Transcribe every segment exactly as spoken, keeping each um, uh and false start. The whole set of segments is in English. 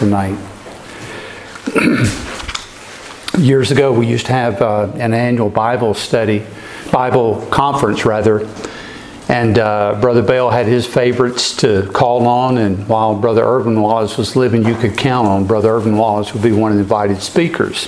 tonight. Years ago, we used to have uh, an annual Bible study, Bible conference rather, and uh, Brother Bale had his favorites to call on, and while Brother Irvin Wallace was living, you could count on Brother Irvin Wallace would be one of the invited speakers.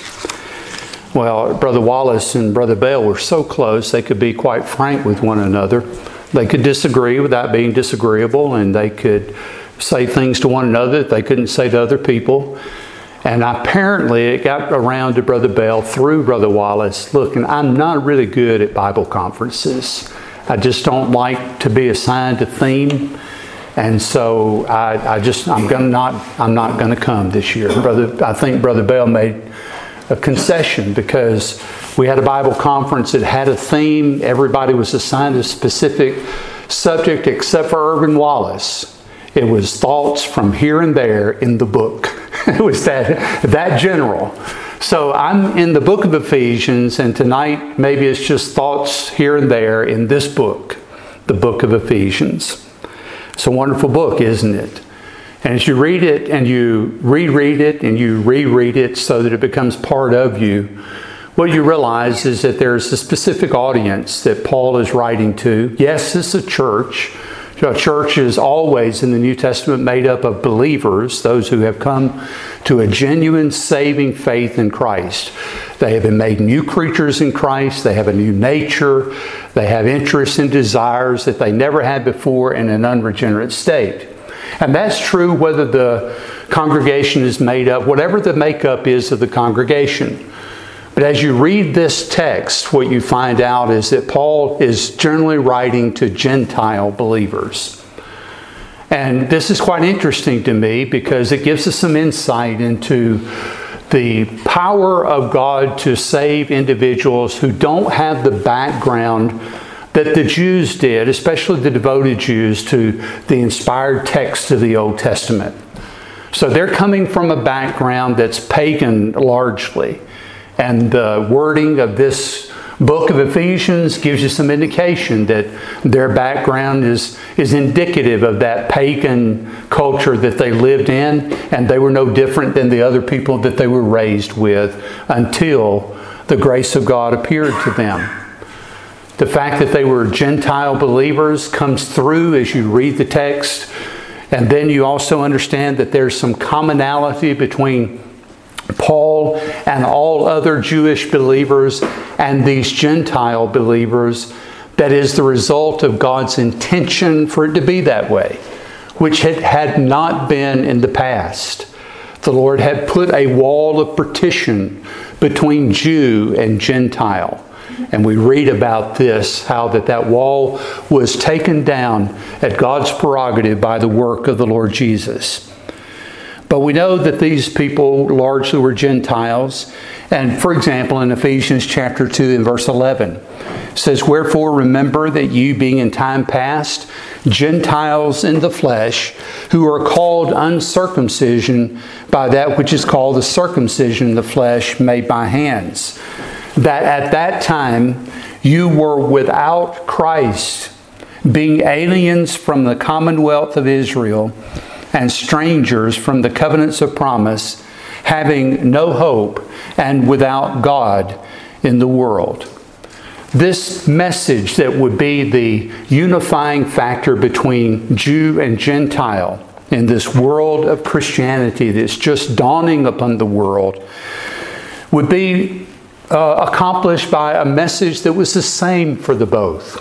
Well, Brother Wallace and Brother Bale were so close, they could be quite frank with one another. They could disagree without being disagreeable, and they could say things to one another that they couldn't say to other people. And apparently it got around to Brother Bale through Brother Wallace. Look, and I'm not really good at Bible conferences. I just don't like to be assigned a theme. And so I, I just, I'm gonna not, I'm not going to come this year. Brother, I think Brother Bale made a concession because we had a Bible conference that had a theme. Everybody was assigned a specific subject except for Irvin Wallace. It was thoughts from here and there in the book. It was that, that general. So I'm in the book of Ephesians, and tonight maybe it's just thoughts here and there in this book, the book of Ephesians. It's a wonderful book, isn't it? And as you read it and you reread it and you reread it so that it becomes part of you, what you realize is that there's a specific audience that Paul is writing to. Yes, it's a church. A church is always in the New Testament made up of believers, those who have come to a genuine saving faith in Christ. They have been made new creatures in Christ. They have a new nature. They have interests and desires that they never had before in an unregenerate state. And that's true whether the congregation is made up, whatever the makeup is of the congregation. But as you read this text, what you find out is that Paul is generally writing to Gentile believers. And this is quite interesting to me because it gives us some insight into the power of God to save individuals who don't have the background that the Jews did, especially the devoted Jews, to the inspired text of the Old Testament. So they're coming from a background that's pagan largely. And the wording of this book of Ephesians gives you some indication that their background is, is indicative of that pagan culture that they lived in, and they were no different than the other people that they were raised with until the grace of God appeared to them. The fact that they were Gentile believers comes through as you read the text, and then you also understand that there's some commonality between Paul and all other Jewish believers and these Gentile believers that is the result of God's intention for it to be that way, which it had not been in the past. The Lord had put a wall of partition between Jew and Gentile. And we read about this, how that that wall was taken down at God's prerogative by the work of the Lord Jesus. But we know that these people largely were Gentiles. And for example, in Ephesians chapter two and verse eleven, it says, "Wherefore remember that you being in time past Gentiles in the flesh, who are called uncircumcision by that which is called the circumcision in the flesh made by hands. That at that time you were without Christ, being aliens from the commonwealth of Israel, and strangers from the covenants of promise, having no hope and without God in the world." This message that would be the unifying factor between Jew and Gentile in this world of Christianity that's just dawning upon the world would be uh, accomplished by a message that was the same for the both.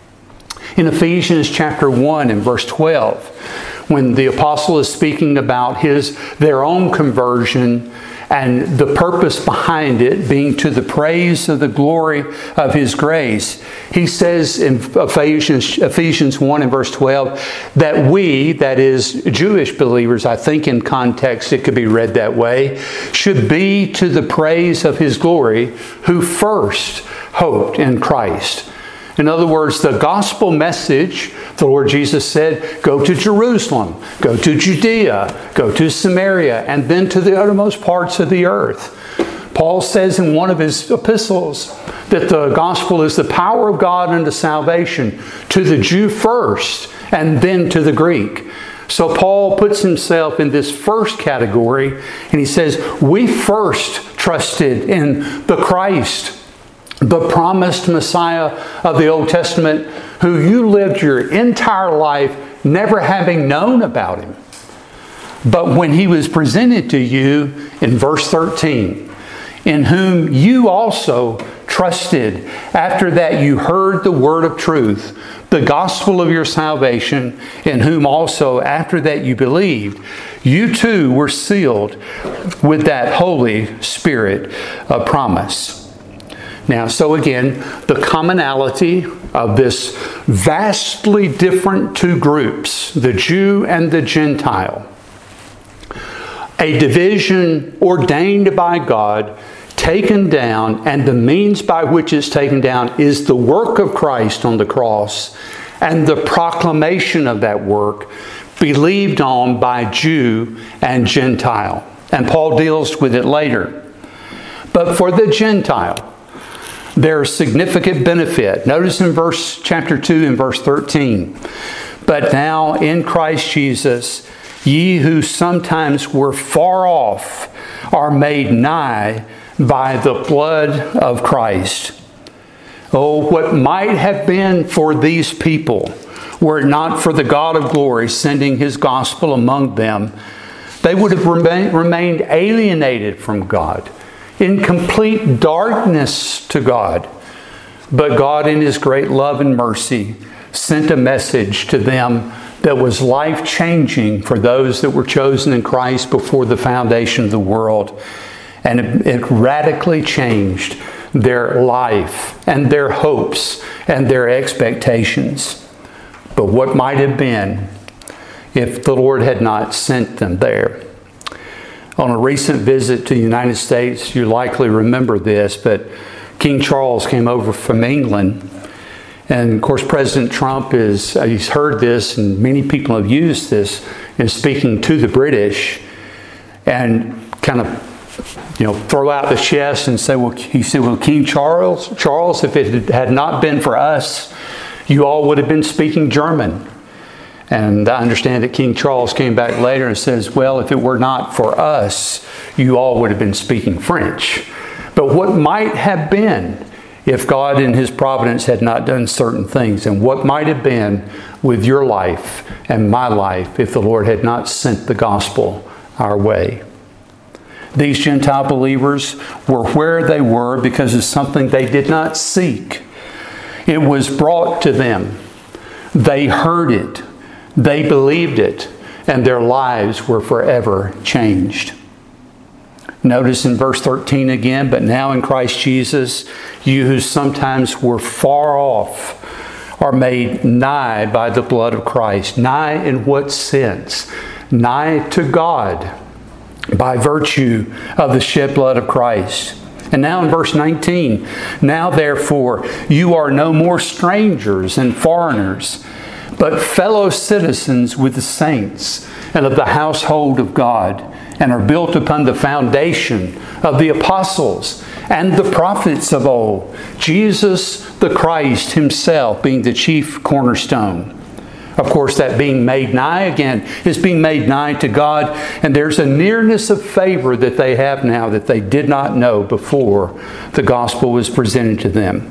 In Ephesians chapter one and verse twelve, when the apostle is speaking about his their own conversion and the purpose behind it being to the praise of the glory of His grace, he says in Ephesians, Ephesians one and verse twelve that we, that is Jewish believers, I think in context it could be read that way, should be to the praise of His glory who first hoped in Christ. In other words, the gospel message, the Lord Jesus said, go to Jerusalem, go to Judea, go to Samaria, and then to the uttermost parts of the earth. Paul says in one of his epistles that the gospel is the power of God unto salvation to the Jew first and then to the Greek. So Paul puts himself in this first category, and he says, we first trusted in the Christ, the promised Messiah of the Old Testament, who you lived your entire life never having known about him. But when he was presented to you in verse thirteen, in whom you also trusted, after that you heard the word of truth, the gospel of your salvation, in whom also after that you believed, you too were sealed with that Holy Spirit of promise. Now, so again, the commonality of this vastly different two groups, the Jew and the Gentile, a division ordained by God, taken down, and the means by which it's taken down is the work of Christ on the cross and the proclamation of that work believed on by Jew and Gentile. And Paul deals with it later. But for the Gentile, there's significant benefit. Notice in verse chapter two and verse thirteen, but now in Christ Jesus, ye who sometimes were far off are made nigh by the blood of Christ. Oh, what might have been for these people, were it not for the God of glory sending his gospel among them, they would have remain, remained alienated from God, in complete darkness to God. But God, in his great love and mercy, sent a message to them that was life-changing for those that were chosen in Christ before the foundation of the world. And it, it radically changed their life and their hopes and their expectations. But what might have been if the Lord had not sent them there? On a recent visit to the United States, you likely remember this, but King Charles came over from England. And of course, President Trump is, he's heard this, and many people have used this in speaking to the British, and kind of, you know, throw out the chest and say, well, he said, well, King Charles, Charles, if it had not been for us, you all would have been speaking German. And I understand that King Charles came back later and says, well, if it were not for us, you all would have been speaking French. But what might have been if God in his providence had not done certain things, and what might have been with your life and my life if the Lord had not sent the gospel our way. These Gentile believers were where they were because of something they did not seek. It was brought to them. They heard it. They believed it. And their lives were forever changed. Notice in verse thirteen again, but now in Christ Jesus, you who sometimes were far off are made nigh by the blood of Christ. Nigh in what sense? Nigh to God by virtue of the shed blood of Christ. And now in verse nineteen, now therefore you are no more strangers and foreigners, but fellow citizens with the saints and of the household of God, and are built upon the foundation of the apostles and the prophets of old, Jesus the Christ himself being the chief cornerstone. Of course, that being made nigh again is being made nigh to God, and there's a nearness of favor that they have now that they did not know before the gospel was presented to them.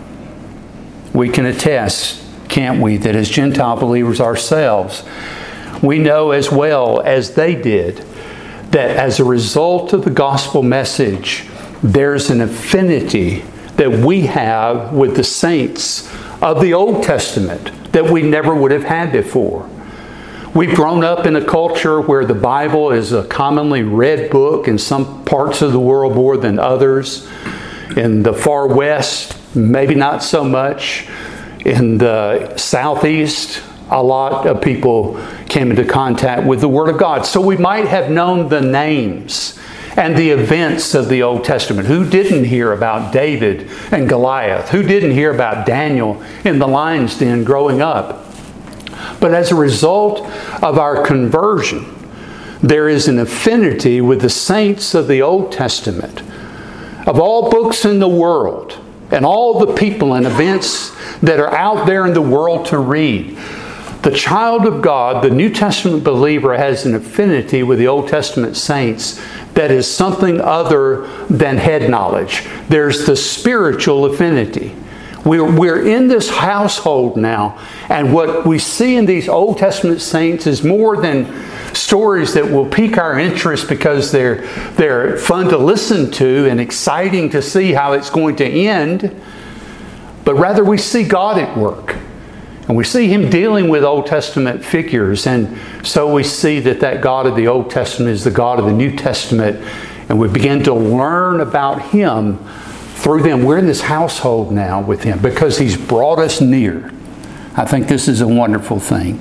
We can attest, can't we, that as Gentile believers ourselves, we know as well as they did that as a result of the gospel message, there's an affinity that we have with the saints of the Old Testament that we never would have had before. We've grown up in a culture where the Bible is a commonly read book in some parts of the world more than others. In the far west, maybe not so much. In the southeast, a lot of people came into contact with the Word of God. So we might have known the names and the events of the Old Testament. Who didn't hear about David and Goliath? Who didn't hear about Daniel in the lion's den growing up? But as a result of our conversion, there is an affinity with the saints of the Old Testament. Of all books in the world, and all the people and events that are out there in the world to read, The child of God, the New Testament believer, has an affinity with the Old Testament saints that is something other than head knowledge. There's the spiritual affinity. We're, we're in this household now, and what we see in these Old Testament saints is more than stories that will pique our interest because they're, they're fun to listen to and exciting to see how it's going to end, but rather we see God at work. And we see Him dealing with Old Testament figures, and so we see that that God of the Old Testament is the God of the New Testament, and we begin to learn about Him through them. We're in this household now with Him because He's brought us near. I think this is a wonderful thing.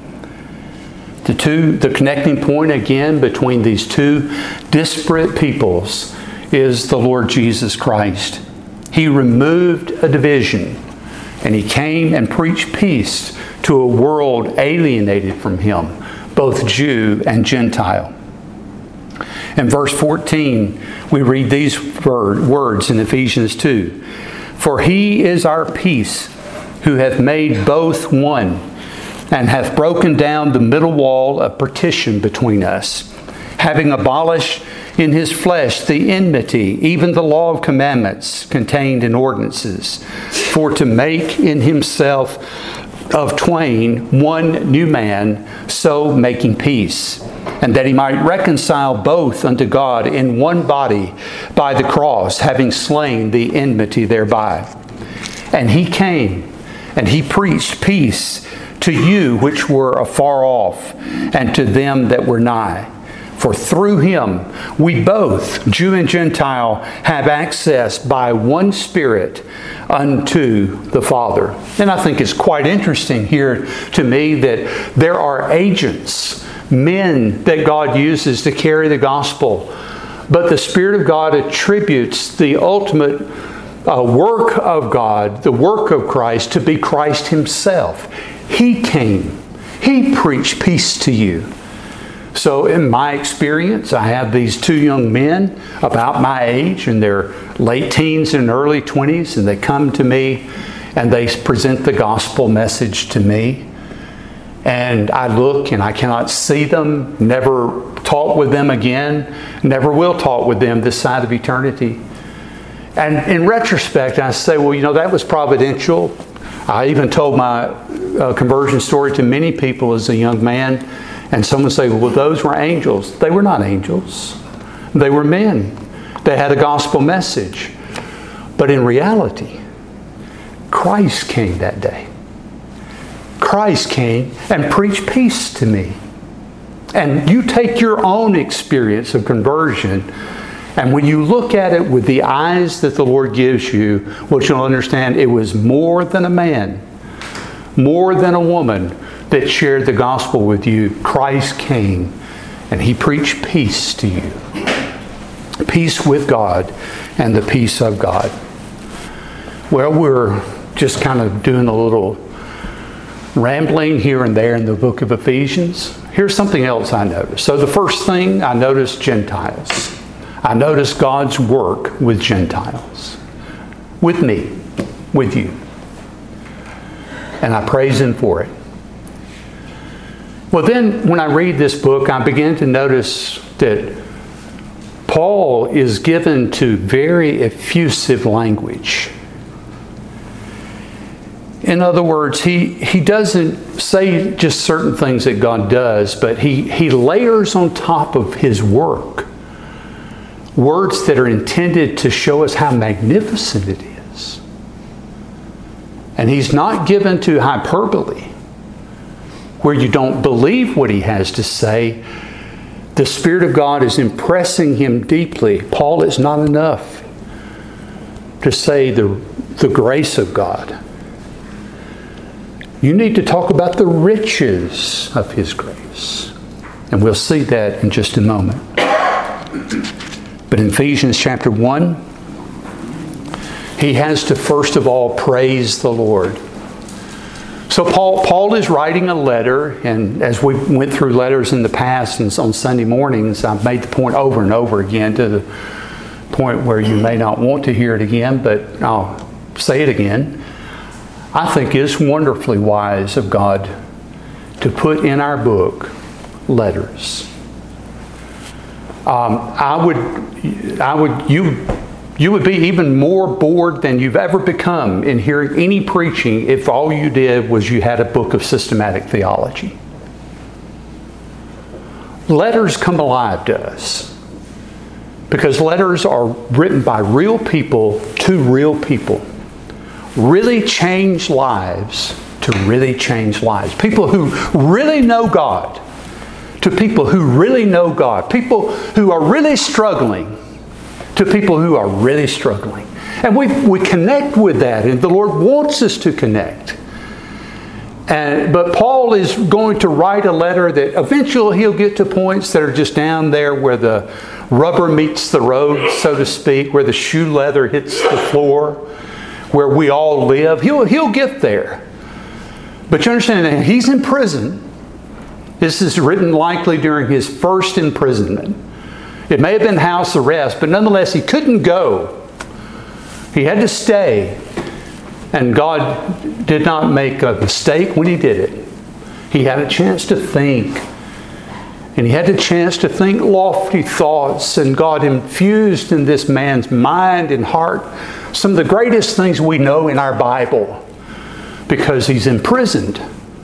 The two, the connecting point again between these two disparate peoples is the Lord Jesus Christ. He removed a division, and He came and preached peace to a world alienated from Him, both Jew and Gentile. In verse fourteen, we read these words in Ephesians two. For He is our peace, who hath made both one, and hath broken down the middle wall of partition between us, having abolished in His flesh the enmity, even the law of commandments contained in ordinances, for to make in Himself of twain one new man, so making peace, and that He might reconcile both unto God in one body by the cross, having slain the enmity thereby. And He came, and He preached peace to you which were afar off, and to them that were nigh. For through Him we both, Jew and Gentile, have access by one Spirit unto the Father. And I think it's quite interesting here to me that there are agents, men that God uses to carry the gospel, but the Spirit of God attributes the ultimate uh, work of God, the work of Christ, to be Christ Himself. He came. He preached peace to you. So in my experience, I have these two young men about my age in their late teens and early twenties, and they come to me and they present the gospel message to me. And I look and I cannot see them, never talk with them again, never will talk with them this side of eternity. And in retrospect, I say, well, you know, that was providential. I even told my uh, conversion story to many people as a young man. And someone say, well, those were angels. They were not angels. They were men. They had a gospel message. But in reality, Christ came that day. Christ came and preached peace to me. And you take your own experience of conversion, and when you look at it with the eyes that the Lord gives you, what you'll understand, it was more than a man, more than a woman that shared the gospel with you. Christ came and He preached peace to you. Peace with God and the peace of God. Well, we're just kind of doing a little rambling here and there in the book of Ephesians. Here's something else I noticed. So the first thing, I noticed Gentiles. I noticed God's work with Gentiles. With me. With you. And I praise Him for it. Well, then, when I read this book, I begin to notice that Paul is given to very effusive language. In other words, he, he doesn't say just certain things that God does, but he, he layers on top of His work words that are intended to show us how magnificent it is. And He's not given to hyperbole, where you don't believe what He has to say. The Spirit of God is impressing him deeply. Paul, it's not enough to say the, the grace of God. You need to talk about the riches of His grace. And we'll see that in just a moment. But in Ephesians chapter one, he has to first of all praise the Lord. So Paul, Paul is writing a letter, and as we went through letters in the past and on Sunday mornings, I've made the point over and over again to the point where you may not want to hear it again, but I'll say it again. I think it's wonderfully wise of God to put in our book letters. Um, I would, I would, you, you would be even more bored than you've ever become in hearing any preaching if all you did was you had a book of systematic theology. Letters come alive to us because letters are written by real people to real people. Really change lives to really change lives. People who really know God to people who really know God. People who are really struggling to people who are really struggling. And we, we connect with that, and the Lord wants us to connect. And, but Paul is going to write a letter that eventually he'll get to points that are just down there where the rubber meets the road, so to speak, where the shoe leather hits the floor, where we all live. He'll, he'll get there. But you understand that he's in prison. This is written likely during his first imprisonment. It may have been house arrest, but nonetheless he couldn't go. He had to stay. And God did not make a mistake when He did it. He had a chance to think. And he had a chance to think lofty thoughts. And God infused in this man's mind and heart some of the greatest things we know in our Bible, because he's imprisoned.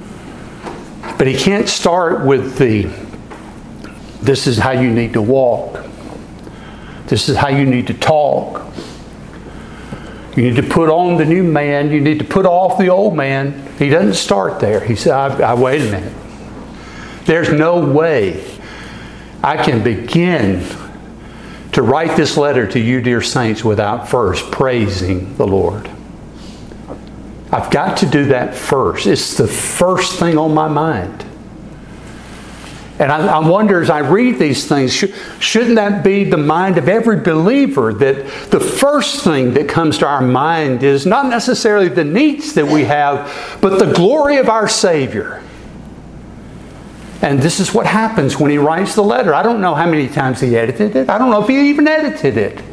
But he can't start with the, this is how you need to walk. This is how you need to talk. You need to put on the new man. You need to put off the old man. He doesn't start there. He said, I, I, wait a minute. There's no way I can begin to write this letter to you, dear saints, without first praising the Lord. I've got to do that first. It's the first thing on my mind. And I, I wonder as I read these things, sh- shouldn't that be the mind of every believer, that the first thing that comes to our mind is not necessarily the needs that we have, but the glory of our Savior. And this is what happens when he writes the letter. I don't know how many times he edited it. I don't know if he even edited it.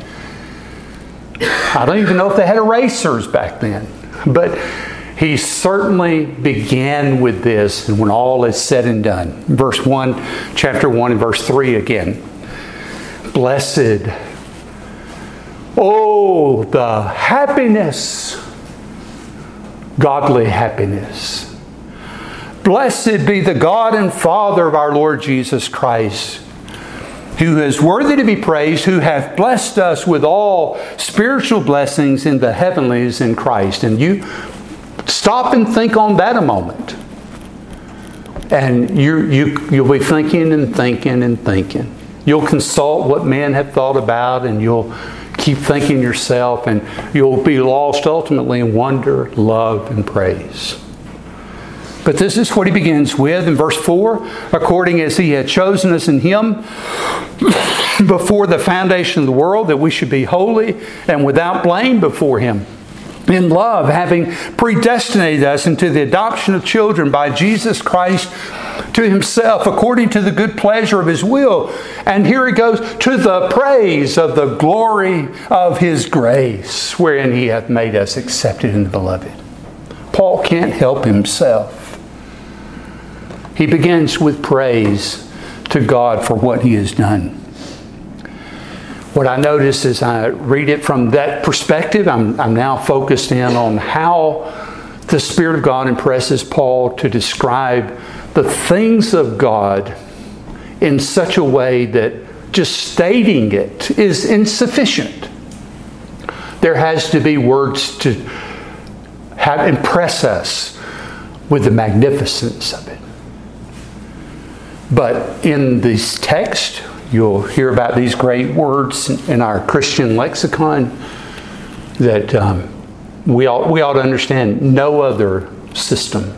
I don't even know if they had erasers back then. But he certainly began with this, and when all is said and done. Verse one, chapter one and verse three again. Blessed, oh, the happiness, godly happiness. Blessed be the God and Father of our Lord Jesus Christ, who is worthy to be praised, who hath blessed us with all spiritual blessings in the heavenlies in Christ. And you stop and think on that a moment. And you, you, you'll be thinking and thinking and thinking. You'll consult what men have thought about, and you'll keep thinking yourself, and you'll be lost ultimately in wonder, love, and praise. But this is what he begins with in verse four. According as he had chosen us in him before the foundation of the world, that we should be holy and without blame before him. In love, having predestinated us into the adoption of children by Jesus Christ to himself, according to the good pleasure of his will. And here it goes, to the praise of the glory of his grace, wherein he hath made us accepted in the beloved. Paul can't help himself. He begins with praise to God for what he has done. What I notice as I read it from that perspective, I'm, I'm now focused in on how the Spirit of God impresses Paul to describe the things of God in such a way that just stating it is insufficient. There has to be words to have impress us with the magnificence of it. But in this text, you'll hear about these great words in our Christian lexicon that um, we, ought, we ought to understand. No other system,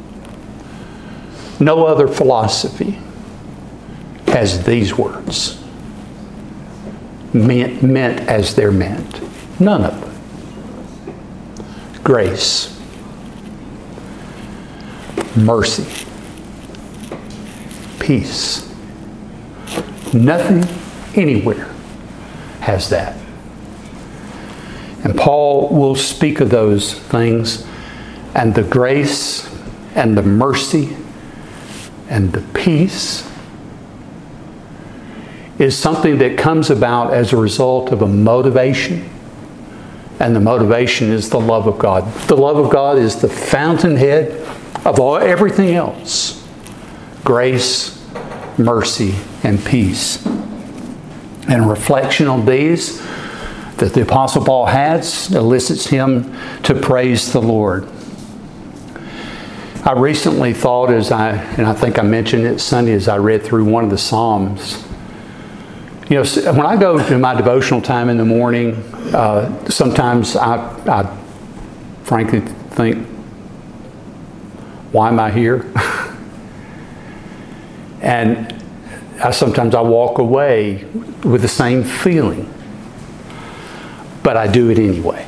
no other philosophy has these words meant, meant as they're meant. None of them. Grace, mercy, peace. Nothing anywhere has that. And Paul will speak of those things, and the grace and the mercy and the peace is something that comes about as a result of a motivation. And the motivation is the love of God. The love of God is the fountainhead of all everything else. Grace, mercy, and peace. And reflection on these that the Apostle Paul has elicits him to praise the Lord. I recently thought as I, and I think I mentioned it Sunday as I read through one of the Psalms, you know, when I go to my devotional time in the morning, uh, sometimes I, I frankly think, why am I here? And I, sometimes I walk away with the same feeling, but I do it anyway.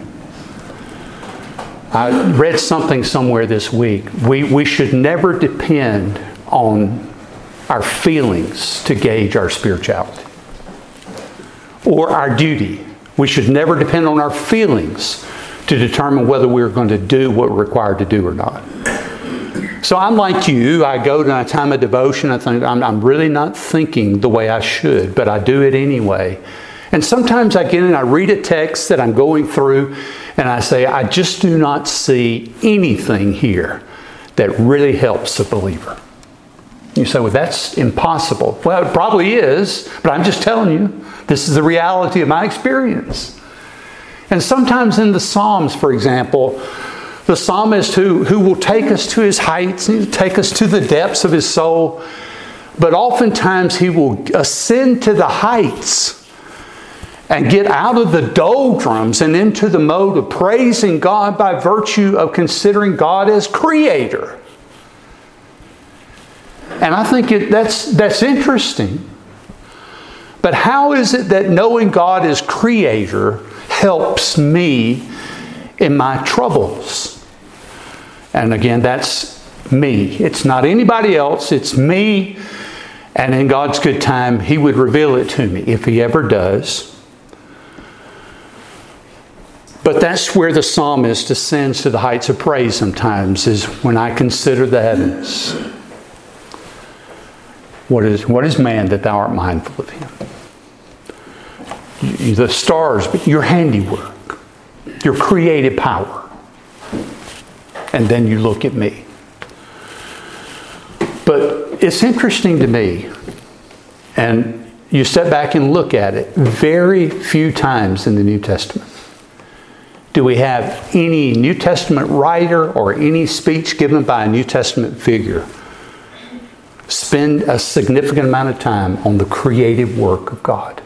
I read something somewhere this week. We, we should never depend on our feelings to gauge our spirituality or our duty. We should never depend on our feelings to determine whether we're going to do what we're required to do or not. So I'm like you. I go to a time of devotion. I think I'm, I'm really not thinking the way I should, but I do it anyway. And sometimes I get in and I read a text that I'm going through and I say, I just do not see anything here that really helps a believer. You say, well, that's impossible. Well, it probably is, but I'm just telling you, this is the reality of my experience. And sometimes in the Psalms, for example, the psalmist who, who will take us to his heights, he will take us to the depths of his soul, but oftentimes he will ascend to the heights and get out of the doldrums and into the mode of praising God by virtue of considering God as creator. And I think it, that's, that's interesting. But how is it that knowing God as creator helps me in my troubles? And again, that's me. It's not anybody else. It's me. And in God's good time, He would reveal it to me if He ever does. But that's where the psalmist ascends to the heights of praise sometimes, is when I consider the heavens. What is, what is man that thou art mindful of him? The stars, but your handiwork, your creative power. And then you look at me. But it's interesting to me, and you step back and look at it, very few times in the New Testament do we have any New Testament writer or any speech given by a New Testament figure spend a significant amount of time on the creative work of God.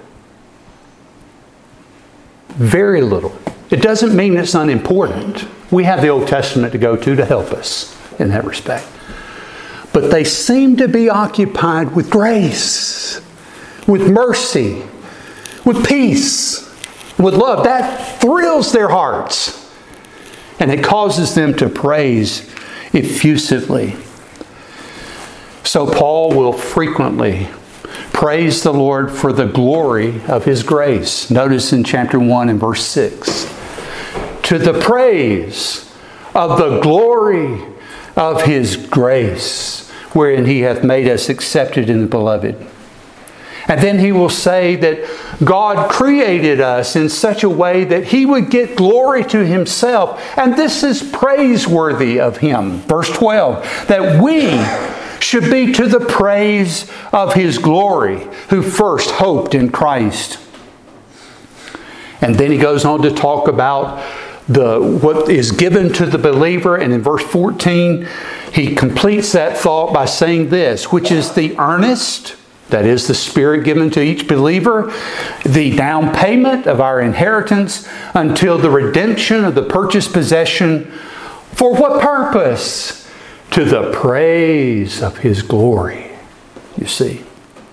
Very little. It doesn't mean it's unimportant. We have the Old Testament to go to to help us in that respect. But they seem to be occupied with grace, with mercy, with peace, with love. That thrills their hearts. And it causes them to praise effusively. So Paul will frequently praise the Lord for the glory of His grace. Notice in chapter one and verse six. To the praise of the glory of His grace, wherein He hath made us accepted in the Beloved. And then he will say that God created us in such a way that He would get glory to Himself. And this is praiseworthy of Him. Verse twelve, that we should be to the praise of His glory, who first hoped in Christ. And then he goes on to talk about the what is given to the believer. And in verse fourteen, he completes that thought by saying this, which is the earnest, that is the Spirit given to each believer, the down payment of our inheritance until the redemption of the purchased possession. For what purpose? To the praise of His glory. You see.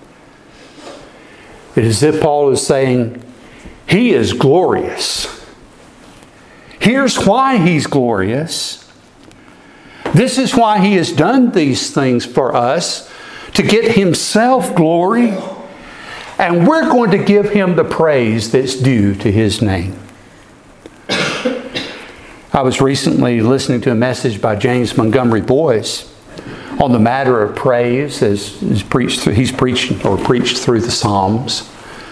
It is as if Paul is saying, He is glorious. Here's why He's glorious. This is why He has done these things for us, to get Himself glory. And we're going to give Him the praise that's due to His name. I was recently listening to a message by James Montgomery Boyce on the matter of praise, as he's preached, he's preached or preached through the Psalms.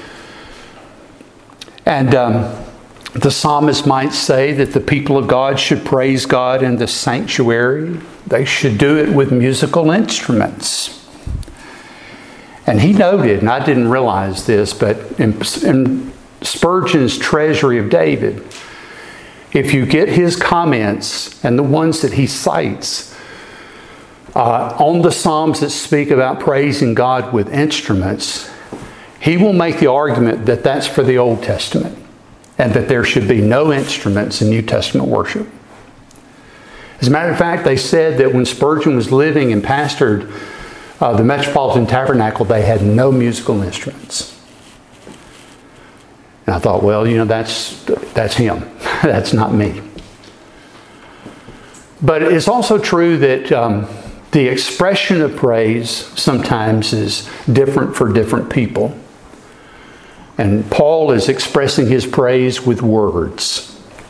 And um, the psalmist might say that the people of God should praise God in the sanctuary. They should do it with musical instruments. And he noted, and I didn't realize this, but in, in Spurgeon's Treasury of David, if you get his comments and the ones that he cites uh, on the Psalms that speak about praising God with instruments, he will make the argument that that's for the Old Testament and that there should be no instruments in New Testament worship. As a matter of fact, they said that when Spurgeon was living and pastored uh, the Metropolitan Tabernacle, they had no musical instruments. And I thought, well, you know, that's that's him. That's not me. But it's also true that um, the expression of praise sometimes is different for different people. And Paul is expressing his praise with words.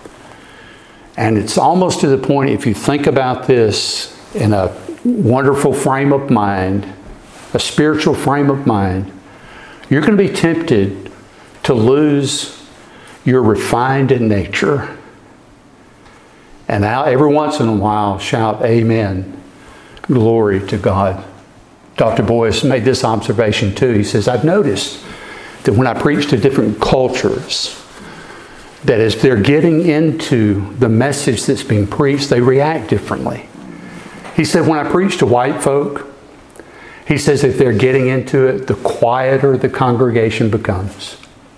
And it's almost to the point, if you think about this in a wonderful frame of mind, a spiritual frame of mind, you're going to be tempted to lose your refined nature. And now, every once in a while, shout, "Amen. Glory to God." Doctor Boyce made this observation too. He says, I've noticed that when I preach to different cultures, that as they're getting into the message that's being preached, they react differently. He said, when I preach to white folk, he says if they're getting into it, the quieter the congregation becomes.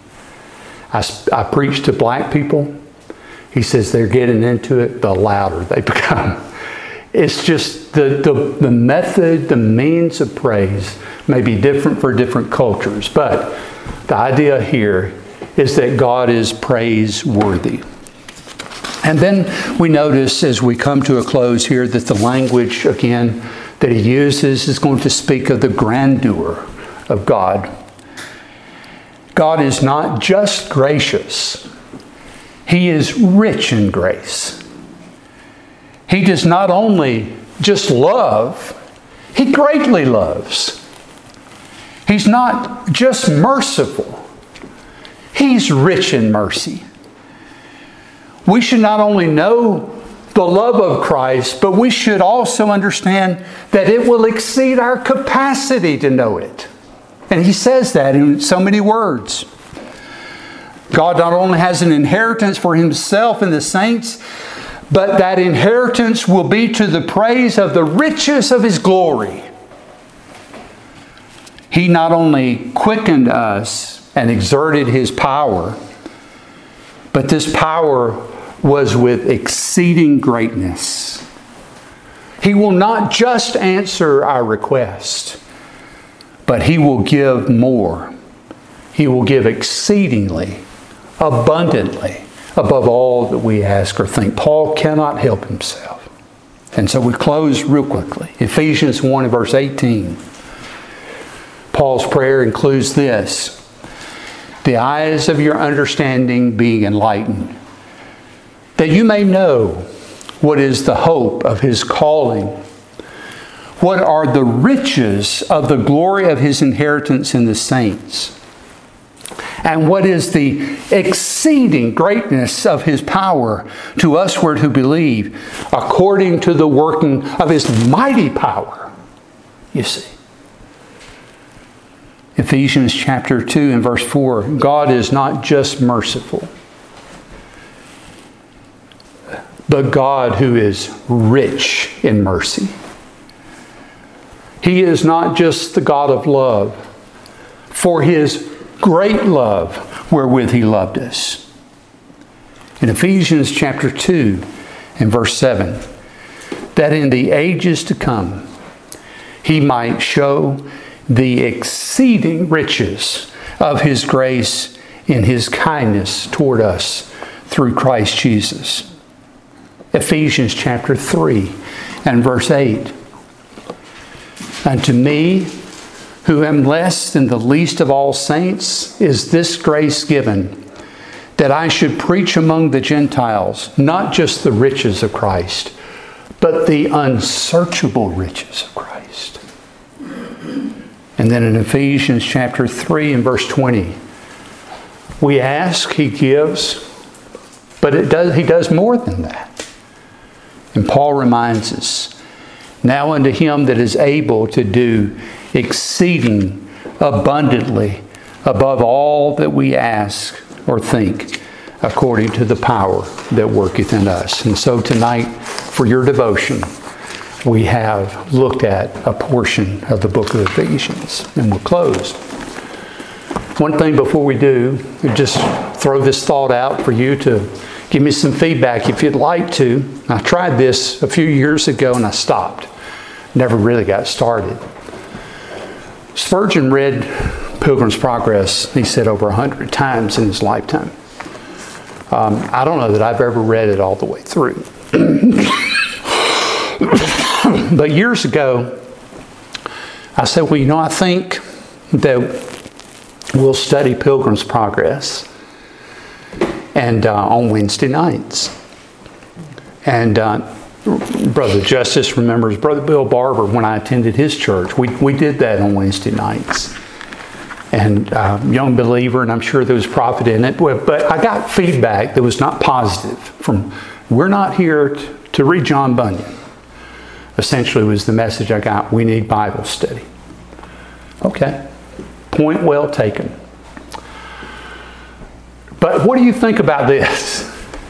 I, I preach to black people, he says they're getting into it, the louder they become. It's just the, the, the method, the means of praise may be different for different cultures, but the idea here is that God is praiseworthy. And then we notice as we come to a close here that the language, again, that he uses is going to speak of the grandeur of God. God is not just gracious. He is rich in grace. He does not only just love, he greatly loves. He's not just merciful. He's rich in mercy. We should not only know the love of Christ, but we should also understand that it will exceed our capacity to know it. And he says that in so many words. God not only has an inheritance for himself and the saints, but that inheritance will be to the praise of the riches of his glory. He not only quickened us and exerted his power, but this power was with exceeding greatness. He will not just answer our request, but he will give more. He will give exceedingly, abundantly, above all that we ask or think. Paul cannot help himself. And so we close real quickly. Ephesians one and verse eighteen. Paul's prayer includes this: the eyes of your understanding being enlightened, that you may know what is the hope of his calling, what are the riches of the glory of his inheritance in the saints, and what is the exceeding greatness of his power to usward who believe, according to the working of his mighty power. You see. Ephesians chapter two and verse four, God is not just merciful, but God who is rich in mercy. He is not just the God of love, for his great love wherewith he loved us. In Ephesians chapter two and verse seven, that in the ages to come he might show the exceeding riches of his grace in his kindness toward us through Christ Jesus. Ephesians chapter three and verse eight. Unto me, who am less than the least of all saints, is this grace given, that I should preach among the Gentiles not just the riches of Christ, but the unsearchable riches of Christ. And then in Ephesians chapter three and verse twenty, we ask, He gives, but it does, He does more than that. And Paul reminds us, now unto Him that is able to do exceeding abundantly above all that we ask or think, according to the power that worketh in us. And so tonight, for your devotion, we have looked at a portion of the book of Ephesians. And we'll close. One thing before we do, just throw this thought out for you to give me some feedback if you'd like to. I tried this a few years ago and I stopped. Never really got started. Spurgeon read Pilgrim's Progress, he said, over a hundred times in his lifetime. Um, I don't know that I've ever read it all the way through. But years ago, I said, well, you know, I think that we'll study Pilgrim's Progress and uh, on Wednesday nights. And uh, Brother Justice remembers Brother Bill Barber, when I attended his church, we, we did that on Wednesday nights. And uh, young believer, and I'm sure there was profit in it. But I got feedback that was not positive from, we're not here to, to read John Bunyan. Essentially was the message I got, we need Bible study. Okay, point well taken. But what do you think about this?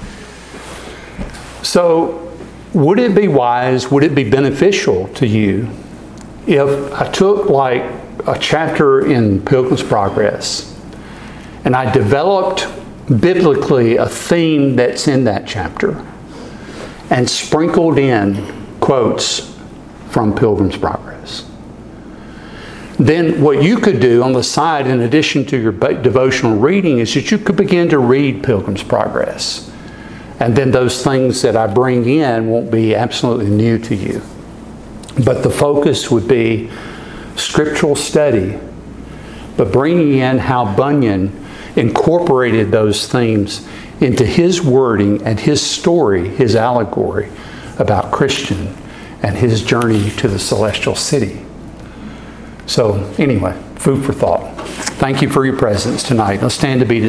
So, would it be wise, would it be beneficial to you if I took like a chapter in Pilgrim's Progress and I developed biblically a theme that's in that chapter and sprinkled in quotes from Pilgrim's Progress? Then what you could do on the side, in addition to your devotional reading, is that you could begin to read Pilgrim's Progress. And then those things that I bring in won't be absolutely new to you. But the focus would be scriptural study, but bringing in how Bunyan incorporated those themes into his wording and his story, his allegory about Christian and his journey to the celestial city. So anyway, food for thought. Thank you for your presence tonight. Let's stand to be dismissed.